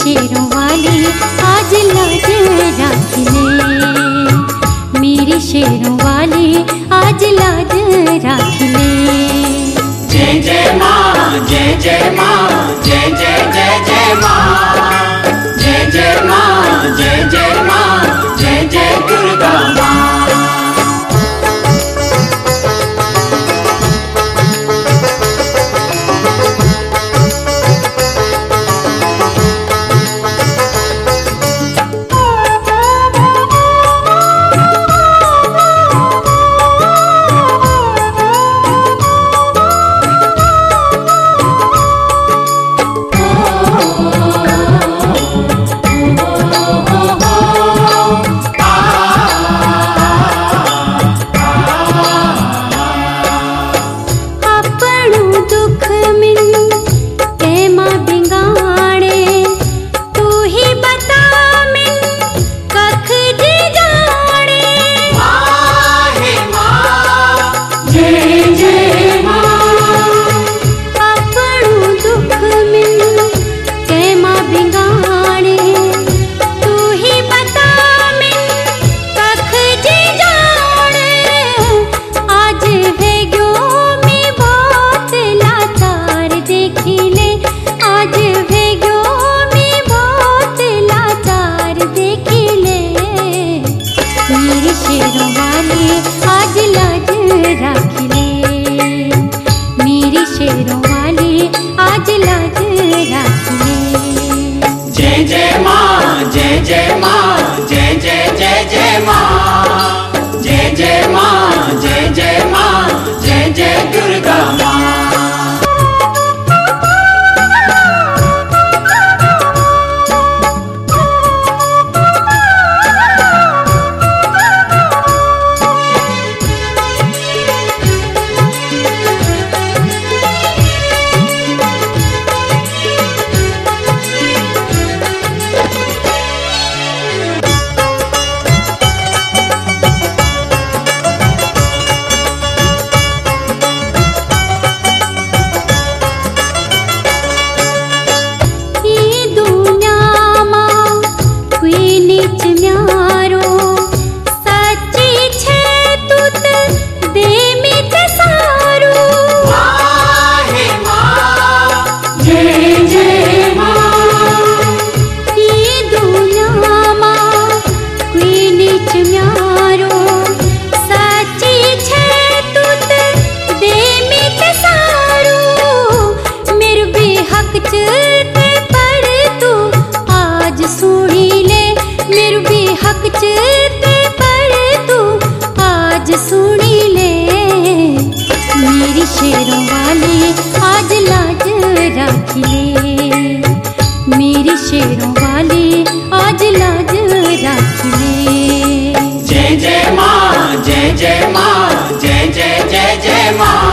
शेरों वाली आज लाज रख ले, मेरी शेरों वाली आज लाज रख ले। जय जय माँ, जय जय माँ, जय जय जय जय माँ, जय जय माँ, जय जय माँ, जय जय दुर्गा माँ। जय जय माँ, जय जय माँ, जय जय जय जय माँ, जय जय माँ, जय जय माँ, जय जय दुर्गा माँ। शेरों वाली आज लाज रख ले, मेरी शेरों वाली आज लाज रख ले। जय जय माँ, जय जय माँ, जय जय जय जय माँ।